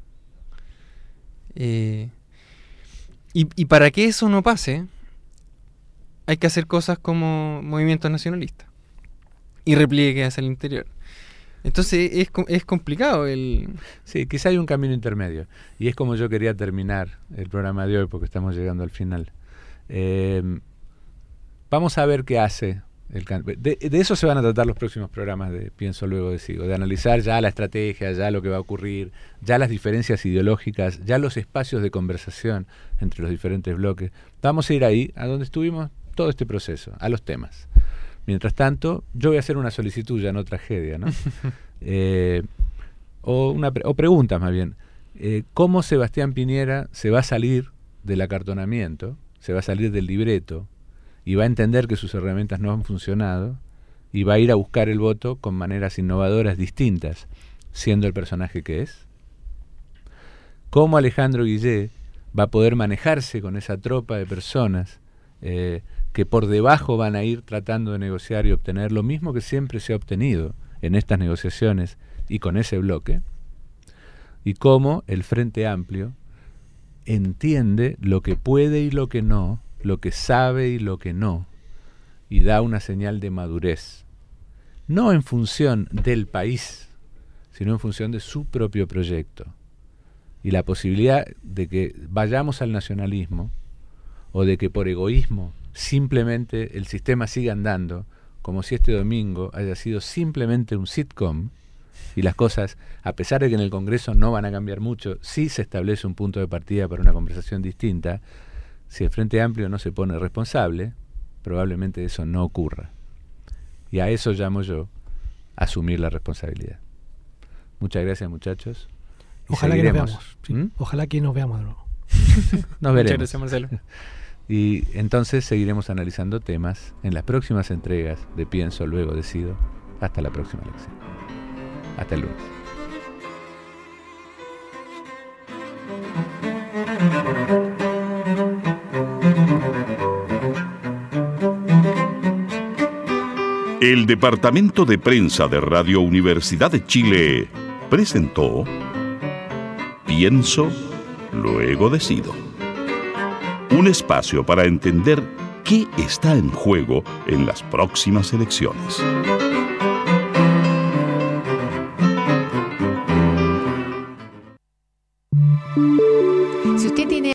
Eh, y, y para que eso no pase, hay que hacer cosas como movimientos nacionalistas y repliegues hacia el interior. Entonces es, es complicado el... Sí, quizá hay un camino intermedio. Y es como yo quería terminar el programa de hoy, porque estamos llegando al final. Eh, vamos a ver qué hace. El de, de eso se van a tratar los próximos programas de Pienso Luego Decido, de analizar ya la estrategia, ya lo que va a ocurrir, ya las diferencias ideológicas, ya los espacios de conversación entre los diferentes bloques. Vamos a ir ahí, a donde estuvimos todo este proceso, a los temas. Mientras tanto, yo voy a hacer una solicitud, ya no tragedia, ¿no? eh, o, una, o preguntas más bien. Eh, ¿Cómo Sebastián Piñera se va a salir del acartonamiento, se va a salir del libreto, y va a entender que sus herramientas no han funcionado, y va a ir a buscar el voto con maneras innovadoras distintas, siendo el personaje que es? ¿Cómo Alejandro Guillé va a poder manejarse con esa tropa de personas eh, que por debajo van a ir tratando de negociar y obtener lo mismo que siempre se ha obtenido en estas negociaciones y con ese bloque? Y cómo el Frente Amplio entiende lo que puede y lo que no, lo que sabe y lo que no, y da una señal de madurez, no en función del país, sino en función de su propio proyecto. Y la posibilidad de que vayamos al nacionalismo, o de que por egoísmo simplemente el sistema siga andando, como si este domingo haya sido simplemente un sitcom, y las cosas, a pesar de que en el Congreso no van a cambiar mucho, sí se establece un punto de partida para una conversación distinta. Si el Frente Amplio no se pone responsable, probablemente eso no ocurra. Y a eso llamo yo asumir la responsabilidad. Muchas gracias, muchachos. Ojalá que nos veamos. Sí. ¿Mm? Ojalá que nos veamos de nuevo. Nos veremos. Muchas gracias, Marcelo. Y entonces seguiremos analizando temas en las próximas entregas de Pienso, Luego Decido. Hasta la próxima lección. Hasta el lunes. El Departamento de Prensa de Radio Universidad de Chile presentó Pienso, Luego Decido. Un espacio para entender qué está en juego en las próximas elecciones.